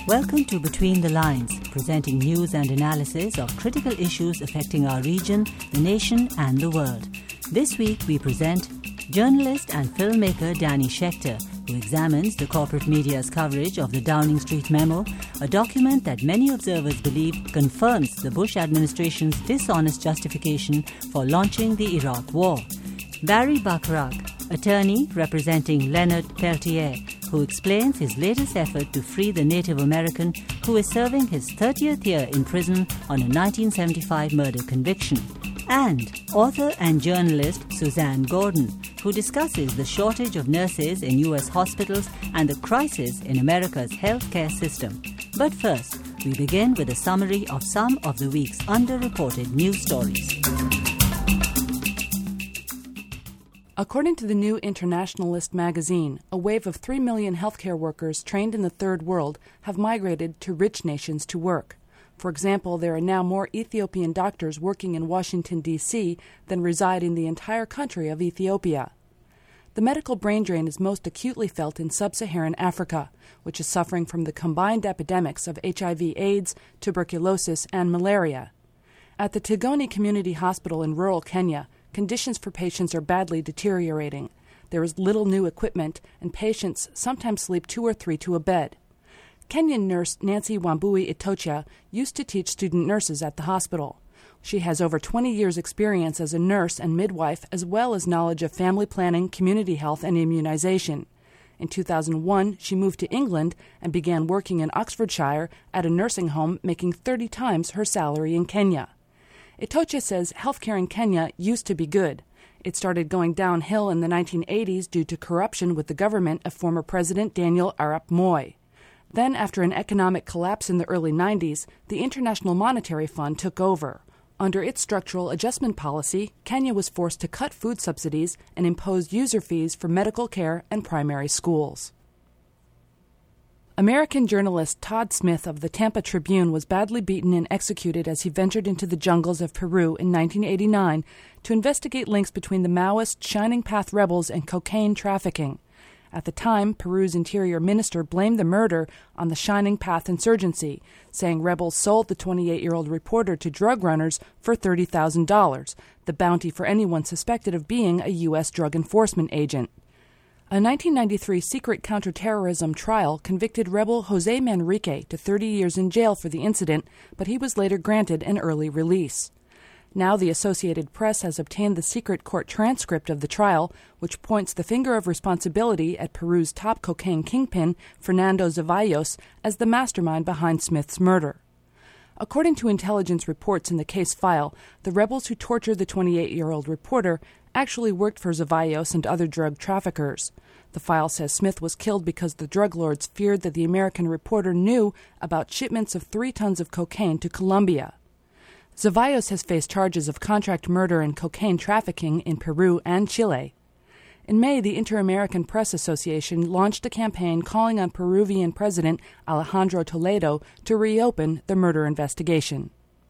Welcome to Between the Lines, presenting news and analysis of critical issues affecting our region, the nation and the world. This week we present journalist and filmmaker Danny Schechter, who examines the corporate media's coverage of the Downing Street Memo, a document that many observers believe confirms the Bush administration's dishonest justification for launching the Iraq War. Barry Bacharach, attorney representing Leonard Peltier, who explains his latest effort to free the Native American who is serving his 30th year in prison on a 1975 murder conviction. And author and journalist Suzanne Gordon, who discusses the shortage of nurses in U.S. hospitals and the crisis in America's healthcare system. But first, we begin with a summary of some of the week's underreported news stories. According to the New Internationalist magazine, a wave of 3 million healthcare workers trained in the Third World have migrated to rich nations to work. For example, there are now more Ethiopian doctors working in Washington, D.C. than reside in the entire country of Ethiopia. The medical brain drain is most acutely felt in sub-Saharan Africa, which is suffering from the combined epidemics of HIV/AIDS, tuberculosis, and malaria. At the Tigoni Community Hospital in rural Kenya, conditions for patients are badly deteriorating. There is little new equipment, and patients sometimes sleep 2 or 3 to a bed. Kenyan nurse Nancy Wambui Itocha used to teach student nurses at the hospital. She has over 20 years' experience as a nurse and midwife, as well as knowledge of family planning, community health, and immunization. In 2001, she moved to England and began working in Oxfordshire at a nursing home, making 30 times her salary in Kenya. Itocha says healthcare in Kenya used to be good. It started going downhill in the 1980s due to corruption with the government of former President Daniel Arap Moi. Then, after an economic collapse in the early 90s, the International Monetary Fund took over. Under its structural adjustment policy, Kenya was forced to cut food subsidies and impose user fees for medical care and primary schools. American journalist Todd Smith of the Tampa Tribune was badly beaten and executed as he ventured into the jungles of Peru in 1989 to investigate links between the Maoist Shining Path rebels and cocaine trafficking. At the time, Peru's interior minister blamed the murder on the Shining Path insurgency, saying rebels sold the 28-year-old reporter to drug runners for $30,000, the bounty for anyone suspected of being a U.S. drug enforcement agent. A 1993 secret counterterrorism trial convicted rebel Jose Manrique to 30 years in jail for the incident, but he was later granted an early release. Now the Associated Press has obtained the secret court transcript of the trial, which points the finger of responsibility at Peru's top cocaine kingpin, Fernando Zevallos, as the mastermind behind Smith's murder. According to intelligence reports in the case file, the rebels who tortured the 28-year-old reporter actually worked for Zevallos and other drug traffickers. The file says Smith was killed because the drug lords feared that the American reporter knew about shipments of 3 tons of cocaine to Colombia. Zevallos has faced charges of contract murder and cocaine trafficking in Peru and Chile. In May, the Inter-American Press Association launched a campaign calling on Peruvian President Alejandro Toledo to reopen the murder investigation.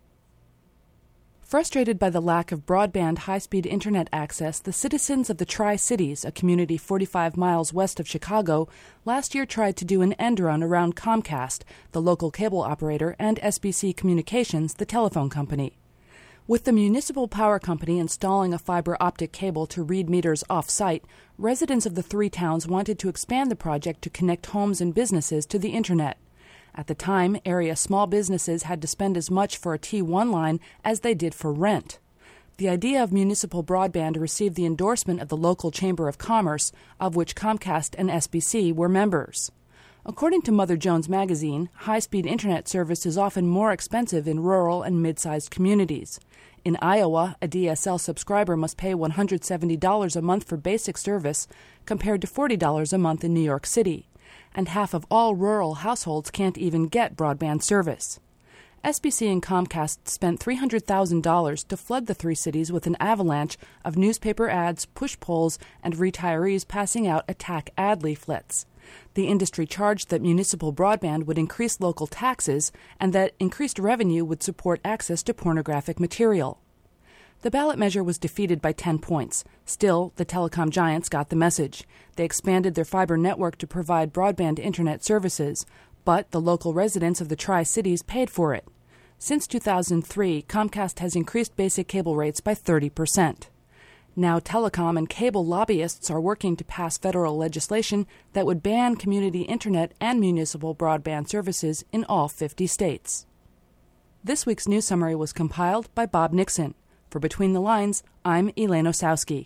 Frustrated by the lack of broadband high-speed internet access, the citizens of the Tri-Cities, a community 45 miles west of Chicago, last year tried to do an end run around Comcast, the local cable operator, and SBC Communications, the telephone company. With the municipal power company installing a fiber optic cable to read meters off-site, residents of the 3 towns wanted to expand the project to connect homes and businesses to the internet. At the time, area small businesses had to spend as much for a T1 line as they did for rent. The idea of municipal broadband received the endorsement of the local Chamber of Commerce, of which Comcast and SBC were members. According to Mother Jones magazine, high-speed internet service is often more expensive in rural and mid-sized communities. In Iowa, a DSL subscriber must pay $170 a month for basic service, compared to $40 a month in New York City. And half of all rural households can't even get broadband service. SBC and Comcast spent $300,000 to flood the 3 cities with an avalanche of newspaper ads, push polls, and retirees passing out attack ad leaflets. The industry charged that municipal broadband would increase local taxes and that increased revenue would support access to pornographic material. The ballot measure was defeated by 10 points. Still, the telecom giants got the message. They expanded their fiber network to provide broadband internet services, but the local residents of the Tri-Cities paid for it. Since 2003, Comcast has increased basic cable rates by 30%. Now telecom and cable lobbyists are working to pass federal legislation that would ban community internet and municipal broadband services in all 50 states. This week's news summary was compiled by Bob Nixon. For Between the Lines, I'm Elaine Osowski.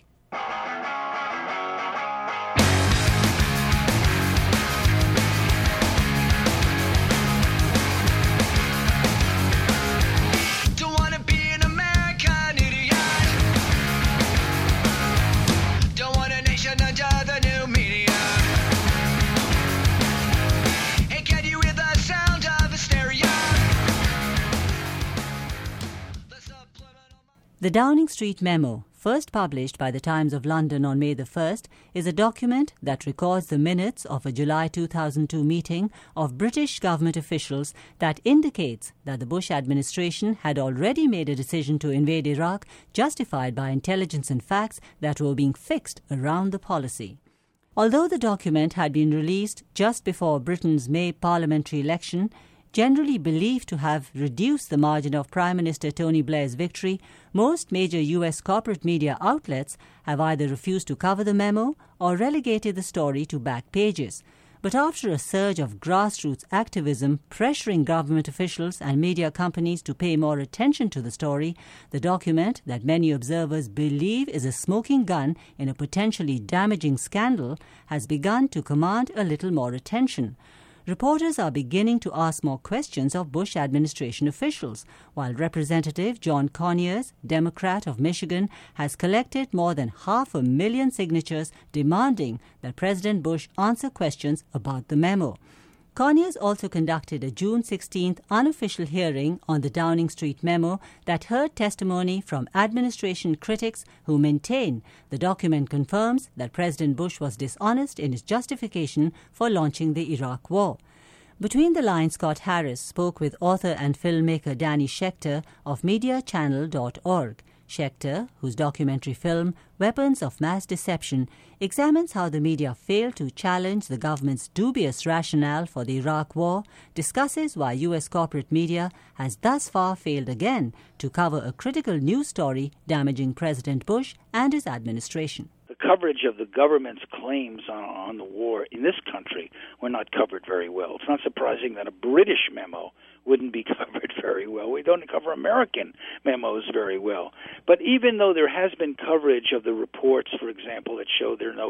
The Downing Street Memo, first published by the Times of London on May the 1st, is a document that records the minutes of a July 2002 meeting of British government officials that indicates that the Bush administration had already made a decision to invade Iraq, justified by intelligence and facts that were being fixed around the policy. Although the document had been released just before Britain's May parliamentary election, generally believed to have reduced the margin of Prime Minister Tony Blair's victory, most major U.S. corporate media outlets have either refused to cover the memo or relegated the story to back pages. But after a surge of grassroots activism pressuring government officials and media companies to pay more attention to the story, the document that many observers believe is a smoking gun in a potentially damaging scandal has begun to command a little more attention. Reporters are beginning to ask more questions of Bush administration officials, while Representative John Conyers, Democrat of Michigan, has collected more than 500,000 signatures demanding that President Bush answer questions about the memo. Conyers also conducted a June 16th unofficial hearing on the Downing Street memo that heard testimony from administration critics who maintain the document confirms that President Bush was dishonest in his justification for launching the Iraq War. Between the Lines, Scott Harris spoke with author and filmmaker Danny Schechter of MediaChannel.org. Schechter, whose documentary film, Weapons of Mass Deception, examines how the media failed to challenge the government's dubious rationale for the Iraq War, discusses why U.S. corporate media has thus far failed again to cover a critical news story damaging President Bush and his administration. The coverage of the government's claims on the war in this country were not covered very well. It's not surprising that a British memo wouldn't be covered very well. We don't cover American memos very well. But even though there has been coverage of the reports, for example, that show there are no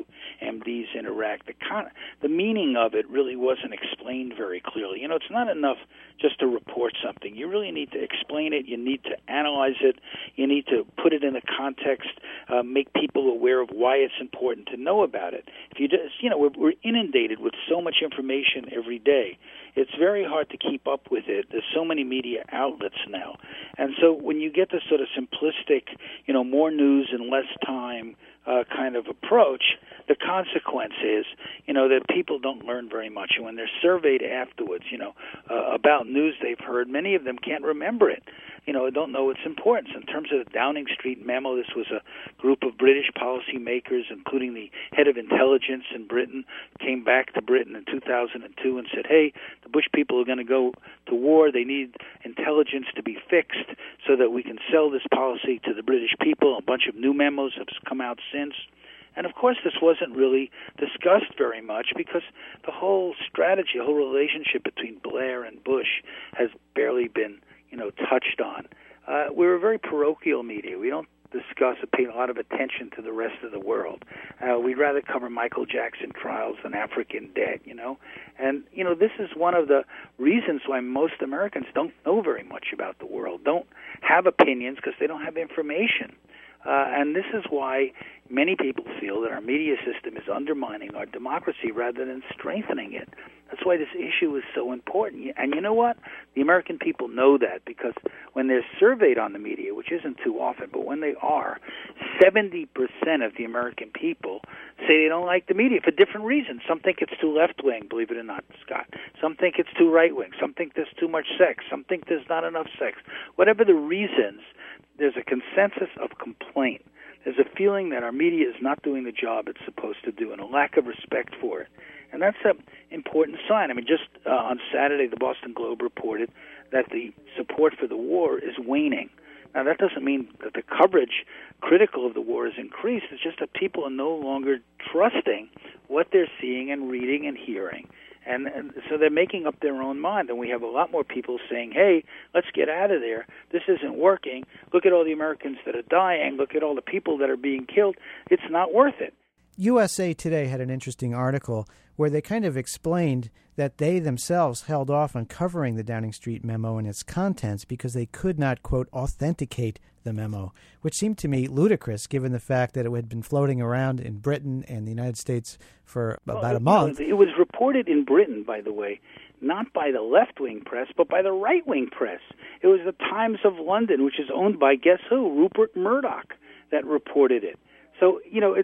WMDs in Iraq, the meaning of it really wasn't explained very clearly. You know, it's not enough just to report something. You really need to explain it. You need to analyze it. You need to put it in a context, make people aware of why it's important to know about it. If you just, we're inundated with so much information every day. It's very hard to keep up with it. There's so many media outlets now. And so when you get this sort of simplistic, more news in less time kind of approach, the consequence is, that people don't learn very much. And when they're surveyed afterwards, about news they've heard, many of them can't remember it. Don't know its importance. In terms of the Downing Street memo, this was a group of British policymakers, including the head of intelligence in Britain, came back to Britain in 2002 and said, hey, the Bush people are going to go to war. They need intelligence to be fixed so that we can sell this policy to the British people. A bunch of new memos have come out since. And, of course, this wasn't really discussed very much because the whole strategy, the whole relationship between Blair and Bush has barely been touched on. We're a very parochial media. We don't discuss or pay a lot of attention to the rest of the world. We'd rather cover Michael Jackson trials than African debt, And, this is one of the reasons why most Americans don't know very much about the world, don't have opinions because they don't have information. And this is why many people feel that our media system is undermining our democracy rather than strengthening it. That's why this issue is so important. And you know what? The American people know that because when they're surveyed on the media, which isn't too often, but when they are, 70% of the American people say they don't like the media for different reasons. Some think it's too left-wing, believe it or not, Scott. Some think it's too right-wing. Some think there's too much sex. Some think there's not enough sex. Whatever the reasons, there's a consensus of complaint. There's a feeling that our media is not doing the job it's supposed to do and a lack of respect for it. And that's an important sign. I mean, just on Saturday, the Boston Globe reported that the support for the war is waning. Now, that doesn't mean that the coverage critical of the war is increased. It's just that people are no longer trusting what they're seeing and reading and hearing. And so they're making up their own mind. And we have a lot more people saying, hey, let's get out of there. This isn't working. Look at all the Americans that are dying. Look at all the people that are being killed. It's not worth it. USA Today had an interesting article where they kind of explained that they themselves held off on covering the Downing Street memo and its contents because they could not, quote, authenticate the memo, which seemed to me ludicrous given the fact that it had been floating around in Britain and the United States for about a month. It was reported in Britain, by the way, not by the left-wing press, but by the right-wing press. It was the Times of London, which is owned by, guess who, Rupert Murdoch, that reported it. So,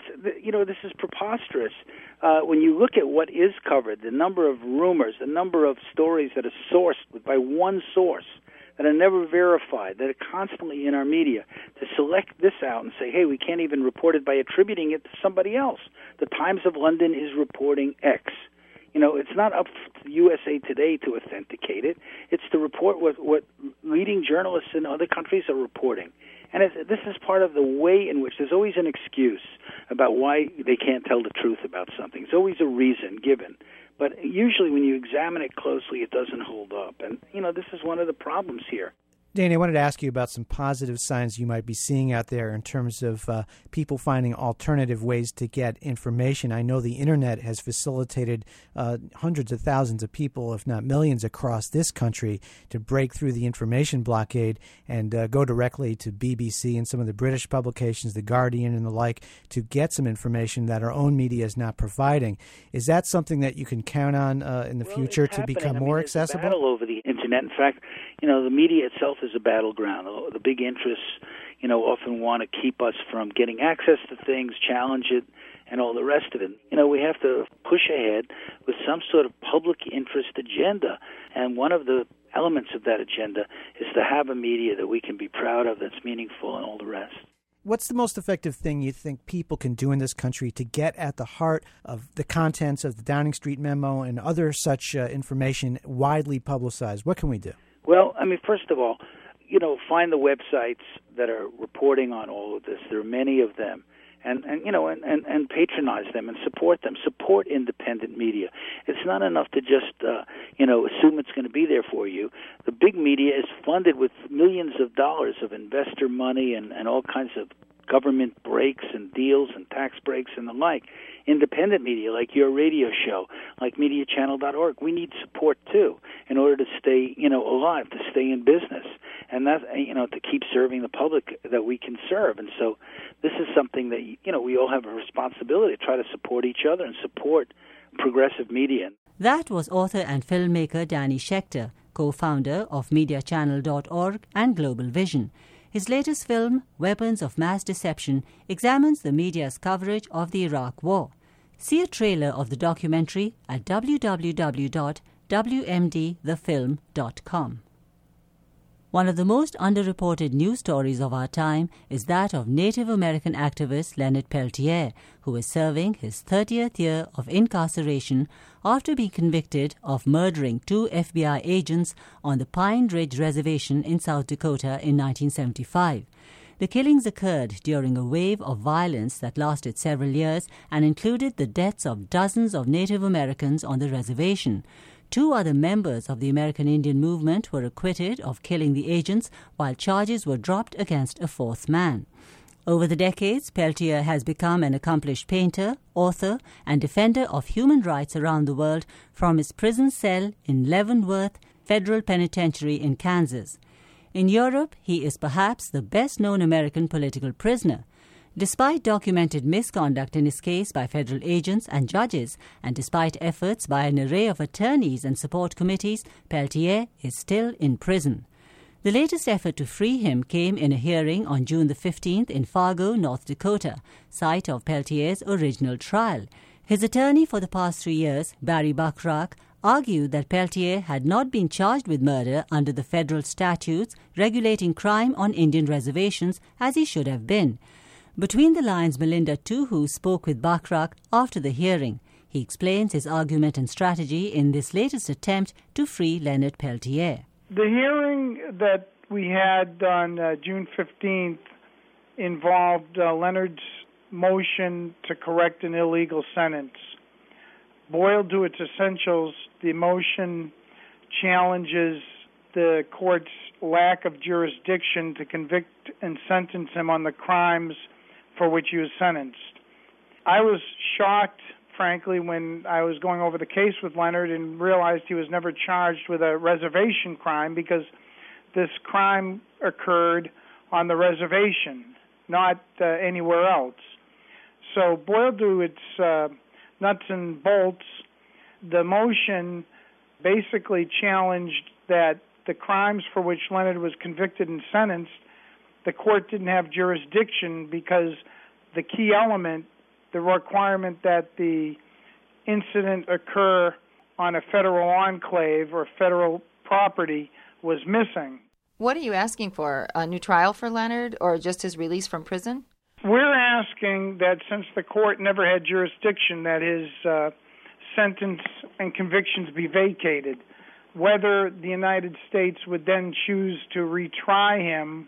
this is preposterous. When you look at what is covered, the number of rumors, the number of stories that are sourced by one source, that are never verified, that are constantly in our media, to select this out and say, hey, we can't even report it by attributing it to somebody else. The Times of London is reporting X. It's not up to USA Today to authenticate it. It's to report what leading journalists in other countries are reporting. And this is part of the way in which there's always an excuse about why they can't tell the truth about something. There's always a reason given. But usually when you examine it closely, it doesn't hold up. And, this is one of the problems here. Danny, I wanted to ask you about some positive signs you might be seeing out there in terms of people finding alternative ways to get information. I know the Internet has facilitated hundreds of thousands of people, if not millions, across this country to break through the information blockade and go directly to BBC and some of the British publications, The Guardian and the like, to get some information that our own media is not providing. Is that something that you can count on in the future to become more accessible? There's a battle over the Internet. In fact, the media itself is a battleground. The big interests, often want to keep us from getting access to things, challenge it, and all the rest of it. We have to push ahead with some sort of public interest agenda. And one of the elements of that agenda is to have a media that we can be proud of, that's meaningful, and all the rest. What's the most effective thing you think people can do in this country to get at the heart of the contents of the Downing Street memo and other such information widely publicized? What can we do? Well, first of all, find the websites that are reporting on all of this. There are many of them. And patronize them and support them. Support independent media. It's not enough to just, assume it's going to be there for you. The big media is funded with millions of dollars of investor money and all kinds of government breaks and deals and tax breaks and the like. Independent media, like your radio show, like MediaChannel.org, we need support too in order to stay, alive, to stay in business, and that, to keep serving the public that we can serve. And so, this is something that we all have a responsibility to try to support each other and support progressive media. That was author and filmmaker Danny Schechter, co-founder of MediaChannel.org and Global Vision. His latest film, Weapons of Mass Deception, examines the media's coverage of the Iraq War. See a trailer of the documentary at www.wmdthefilm.com. One of the most underreported news stories of our time is that of Native American activist Leonard Peltier, who is serving his 30th year of incarceration after being convicted of murdering 2 FBI agents on the Pine Ridge Reservation in South Dakota in 1975. The killings occurred during a wave of violence that lasted several years and included the deaths of dozens of Native Americans on the reservation. 2 other members of the American Indian movement were acquitted of killing the agents, while charges were dropped against a 4th man. Over the decades, Peltier has become an accomplished painter, author, and defender of human rights around the world from his prison cell in Leavenworth Federal Penitentiary in Kansas. In Europe, he is perhaps the best-known American political prisoner. Despite documented misconduct in his case by federal agents and judges, and despite efforts by an array of attorneys and support committees, Peltier is still in prison. The latest effort to free him came in a hearing on June the 15th in Fargo, North Dakota, site of Peltier's original trial. His attorney for the past 3 years, Barry Bachrach, argued that Peltier had not been charged with murder under the federal statutes regulating crime on Indian reservations as he should have been. Between the lines, Melinda Tuhu spoke with Bachrach after the hearing. He explains his argument and strategy in this latest attempt to free Leonard Peltier. The hearing that we had on June 15th involved Leonard's motion to correct an illegal sentence. Boiled to its essentials, the motion challenges the court's lack of jurisdiction to convict and sentence him on the crimes for which he was sentenced. I was shocked, frankly, when I was going over the case with Leonard and realized he was never charged with a reservation crime, because this crime occurred on the reservation, not anywhere else. So boiled to its nuts and bolts, the motion basically challenged that the crimes for which Leonard was convicted and sentenced, the court didn't have jurisdiction because the key element, the requirement that the incident occur on a federal enclave or federal property, was missing. What are you asking for? A new trial for Leonard or just his release from prison? We're asking that since the court never had jurisdiction, that his sentence and convictions be vacated. Whether the United States would then choose to retry him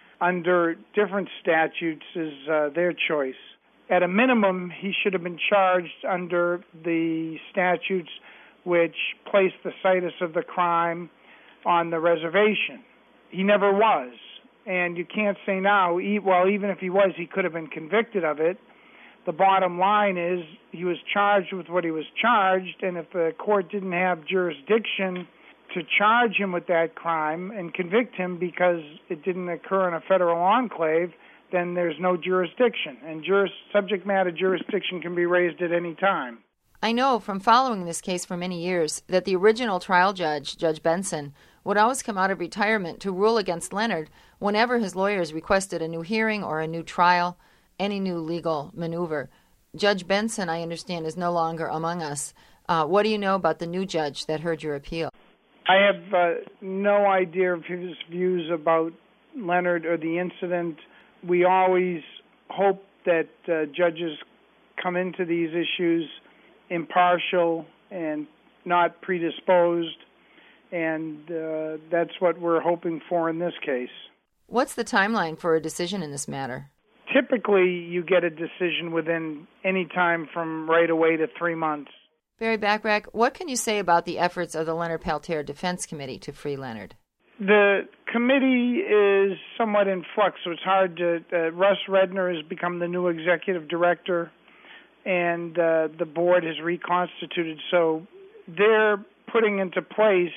under different statutes is their choice. At a minimum, he should have been charged under the statutes which place the situs of the crime on the reservation. He never was. And you can't say now, well, even if he was, he could have been convicted of it. The bottom line is he was charged with what he was charged, and if the court didn't have jurisdiction to charge him with that crime and convict him because it didn't occur in a federal enclave, then there's no jurisdiction. And subject matter jurisdiction can be raised at any time. I know from following this case for many years that the original trial judge, Judge Benson, would always come out of retirement to rule against Leonard whenever his lawyers requested a new hearing or a new trial, any new legal maneuver. Judge Benson, I understand, is no longer among us. What do you know about the new judge that heard your appeal? I have no idea of his views about Leonard or the incident. We always hope that judges come into these issues impartial and not predisposed, and that's what we're hoping for in this case. What's the timeline for a decision in this matter? Typically, you get a decision within any time from right away to 3 months. Barry Bachrach, what can you say about the efforts of the Leonard Peltier Defense Committee to free Leonard? The committee is somewhat in flux, so it's hard to... Russ Redner has become the new executive director, and the board has reconstituted. So they're putting into place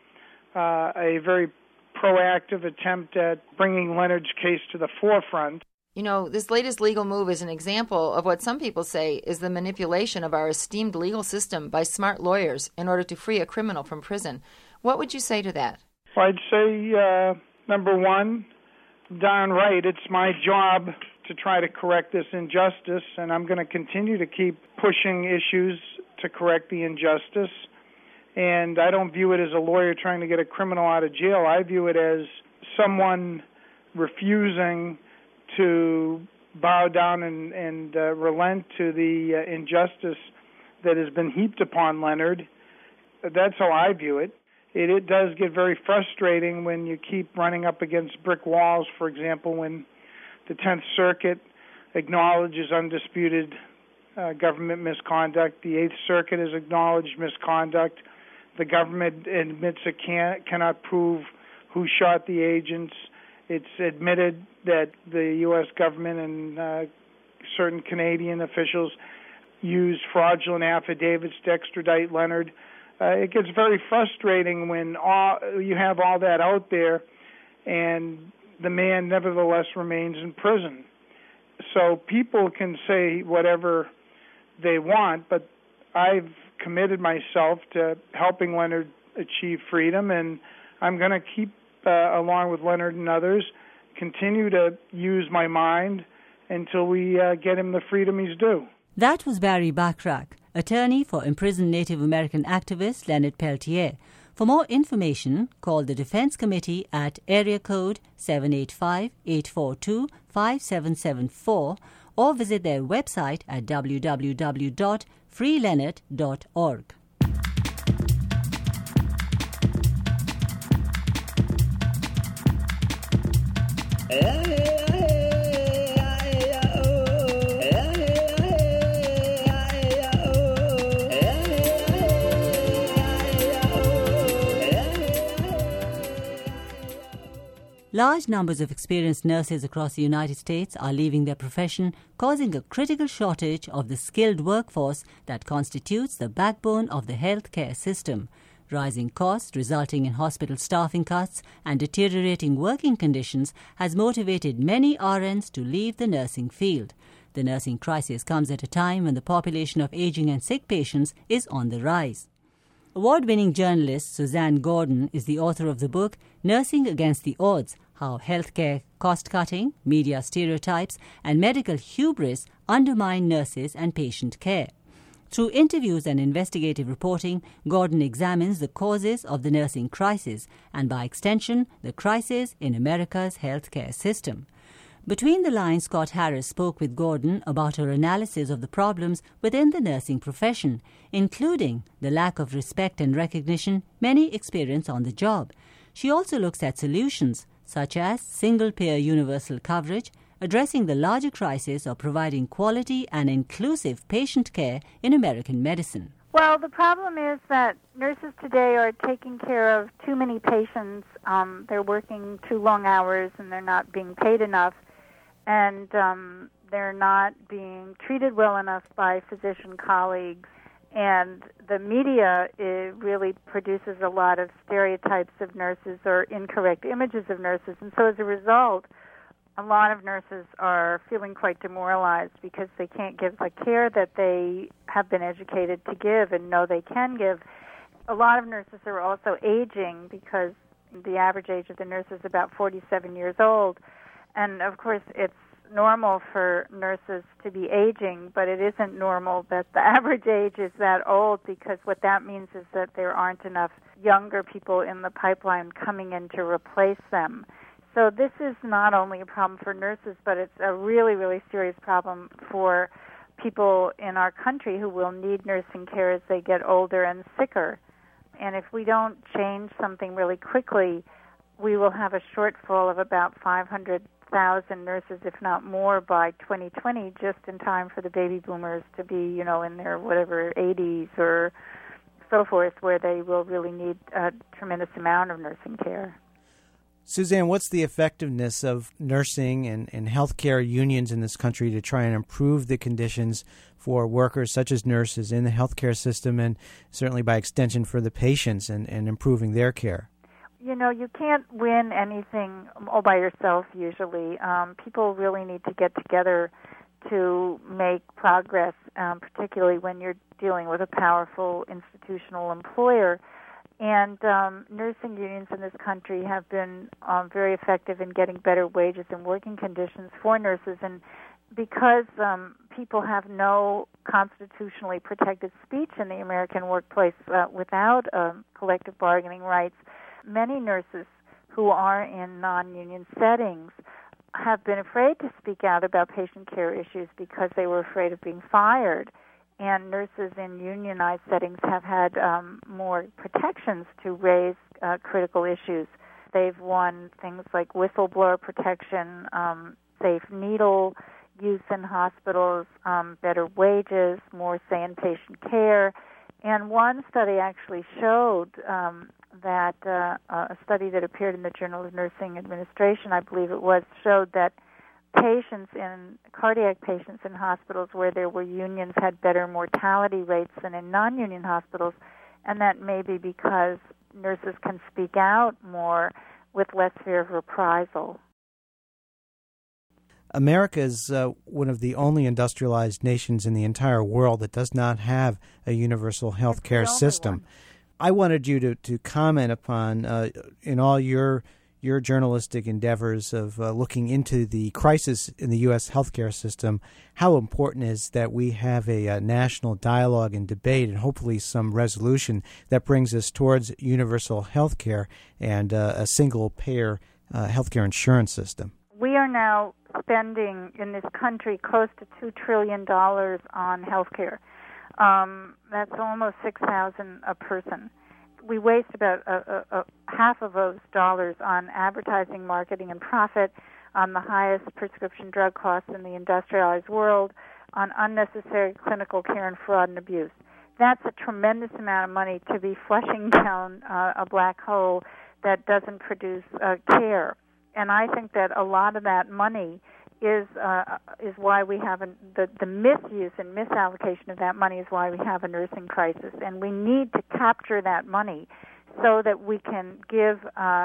a very proactive attempt at bringing Leonard's case to the forefront. You know, this latest legal move is an example of what some people say is the manipulation of our esteemed legal system by smart lawyers in order to free a criminal from prison. What would you say to that? Well, I'd say, number one, darn right, it's my job to try to correct this injustice, and I'm going to continue to keep pushing issues to correct the injustice. And I don't view it as a lawyer trying to get a criminal out of jail. I view it as someone refusing to bow down and relent to the injustice that has been heaped upon Leonard. That's how I view it. It does get very frustrating when you keep running up against brick walls. For example, when the 10th Circuit acknowledges undisputed government misconduct, the 8th Circuit has acknowledged misconduct, the government admits it cannot prove who shot the agents. It's admitted that the U.S. government and certain Canadian officials used fraudulent affidavits to extradite Leonard. It gets very frustrating when you have all that out there and the man nevertheless remains in prison. So people can say whatever they want, but I've committed myself to helping Leonard achieve freedom, and I'm going to keep, along with Leonard and others, continue to use my mind until we get him the freedom he's due. That was Barry Bachrach, attorney for imprisoned Native American activist Leonard Peltier. For more information, call the Defense Committee at area code 785-842-5774 or visit their website at www.defense.ca. freeleonard.org. Large numbers of experienced nurses across the United States are leaving their profession, causing a critical shortage of the skilled workforce that constitutes the backbone of the healthcare system. Rising costs resulting in hospital staffing cuts and deteriorating working conditions has motivated many RNs to leave the nursing field. The nursing crisis comes at a time when the population of aging and sick patients is on the rise. Award-winning journalist Suzanne Gordon is the author of the book Nursing Against the Odds: How Healthcare Cost-Cutting, Media Stereotypes and Medical Hubris Undermine Nurses and Patient Care. Through interviews and investigative reporting, Gordon examines the causes of the nursing crisis and, by extension, the crisis in America's healthcare system. Between the lines, Scott Harris spoke with Gordon about her analysis of the problems within the nursing profession, including the lack of respect and recognition many experience on the job. She also looks at solutions, such as single-payer universal coverage, addressing the larger crisis of providing quality and inclusive patient care in American medicine. Well, the problem is that nurses today are taking care of too many patients. They're working too long hours and they're not being paid enough. And they're not being treated well enough by physician colleagues. And the media really produces a lot of stereotypes of nurses or incorrect images of nurses. And so as a result, a lot of nurses are feeling quite demoralized because they can't give the care that they have been educated to give and know they can give. A lot of nurses are also aging because the average age of the nurse is about 47 years old. And, of course, it's normal for nurses to be aging, but it isn't normal that the average age is that old, because what that means is that there aren't enough younger people in the pipeline coming in to replace them. So this is not only a problem for nurses, but it's a really, really serious problem for people in our country who will need nursing care as they get older and sicker. And if we don't change something really quickly, we will have a shortfall of about 500,000 nurses, if not more, by 2020, just in time for the baby boomers to be, in their 80s or so forth, where they will really need a tremendous amount of nursing care. Suzanne, what's the effectiveness of nursing and healthcare unions in this country to try and improve the conditions for workers such as nurses in the healthcare system, and certainly by extension for the patients and improving their care? You can't win anything all by yourself usually. People really need to get together to make progress, particularly when you're dealing with a powerful institutional employer. And nursing unions in this country have been very effective in getting better wages and working conditions for nurses. And because people have no constitutionally protected speech in the American workplace without collective bargaining rights, many nurses who are in non-union settings have been afraid to speak out about patient care issues because they were afraid of being fired. And nurses in unionized settings have had more protections to raise critical issues. They've won things like whistleblower protection, safe needle use in hospitals, better wages, more say in patient care. And one study actually showed that a study that appeared in the Journal of Nursing Administration, I believe it was, showed that cardiac patients in hospitals where there were unions had better mortality rates than in non-union hospitals, and that may be because nurses can speak out more with less fear of reprisal. America is one of the only industrialized nations in the entire world that does not have a universal health care system. I wanted you to comment upon, in all your journalistic endeavors of looking into the crisis in the U.S. healthcare system, how important it is that we have a national dialogue and debate and hopefully some resolution that brings us towards universal health care and a single-payer health care insurance system. We are now spending in this country close to $2 trillion on health care. That's almost $6,000 a person. We waste about half of those dollars on advertising, marketing, and profit, on the highest prescription drug costs in the industrialized world, on unnecessary clinical care and fraud and abuse. That's a tremendous amount of money to be flushing down a black hole that doesn't produce care. And I think that a lot of that money is why we have the misuse and misallocation of that money is why we have a nursing crisis. And we need to capture that money so that we can give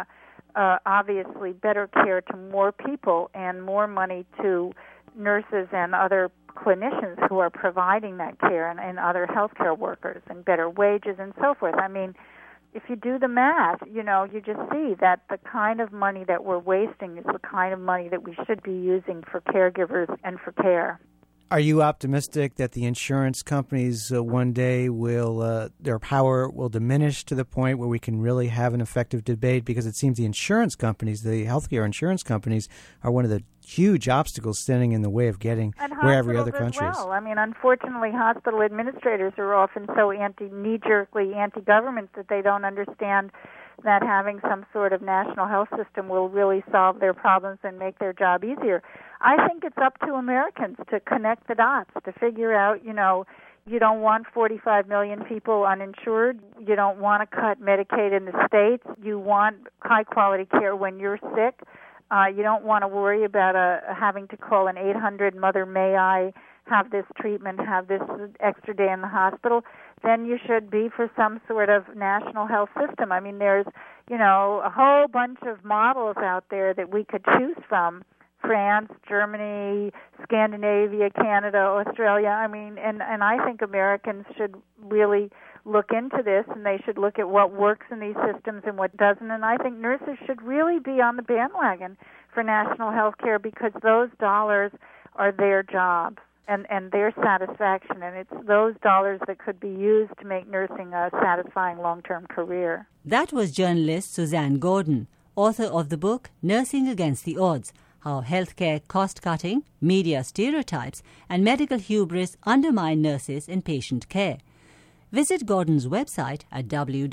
obviously better care to more people and more money to nurses and other clinicians who are providing that care and other healthcare workers, and better wages and so forth. I mean, if you do the math, you just see that the kind of money that we're wasting is the kind of money that we should be using for caregivers and for care. Are you optimistic that the insurance companies one day their power will diminish to the point where we can really have an effective debate? Because it seems the insurance companies, the healthcare insurance companies, are one of the huge obstacles standing in the way of getting where every other country is. I mean, unfortunately, hospital administrators are often so knee-jerkly anti-government that they don't understand that having some sort of national health system will really solve their problems and make their job easier. I think it's up to Americans to connect the dots, to figure out, you don't want 45 million people uninsured. You don't want to cut Medicaid in the states. You want high-quality care when you're sick. You don't want to worry about having to call an 800, Mother, may I have this treatment, have this extra day in the hospital. Then you should be for some sort of national health system. I mean, there's, a whole bunch of models out there that we could choose from. France, Germany, Scandinavia, Canada, Australia. I mean, and I think Americans should really look into this, and they should look at what works in these systems and what doesn't. And I think nurses should really be on the bandwagon for national health care, because those dollars are their job and their satisfaction, and it's those dollars that could be used to make nursing a satisfying long-term career. That was journalist Suzanne Gordon, author of the book Nursing Against the Odds: How Healthcare Cost-Cutting, Media Stereotypes, and Medical Hubris Undermine Nurses in Patient Care. Visit Gordon's website at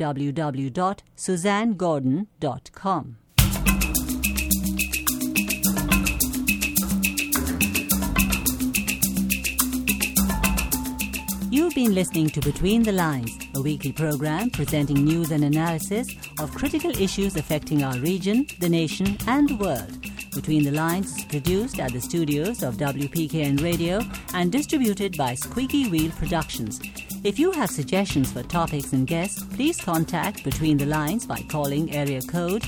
www.suzannegordon.com. You've been listening to Between the Lines, a weekly program presenting news and analysis of critical issues affecting our region, the nation, and the world. Between the Lines is produced at the studios of WPKN Radio and distributed by Squeaky Wheel Productions. If you have suggestions for topics and guests, please contact Between the Lines by calling area code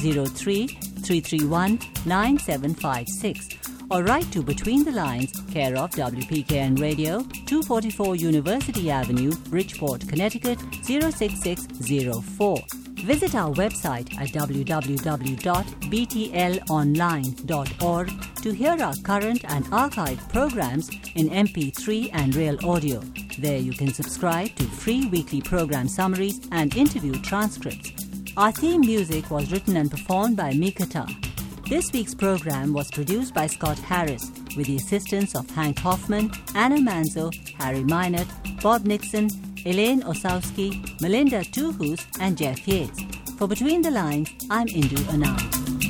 203-331-9756 or write to Between the Lines, care of WPKN Radio, 244 University Avenue, Bridgeport, Connecticut 06604. Visit our website at www.btlonline.org to hear our current and archived programs in MP3 and Real Audio. There you can subscribe to free weekly program summaries and interview transcripts. Our theme music was written and performed by Mikata. This week's program was produced by Scott Harris with the assistance of Hank Hoffman, Anna Manzo, Harry Minot, Bob Nixon, Elaine Osowski, Melinda Tuhus, and Jeff Yates. For Between the Lines, I'm Indu Anand.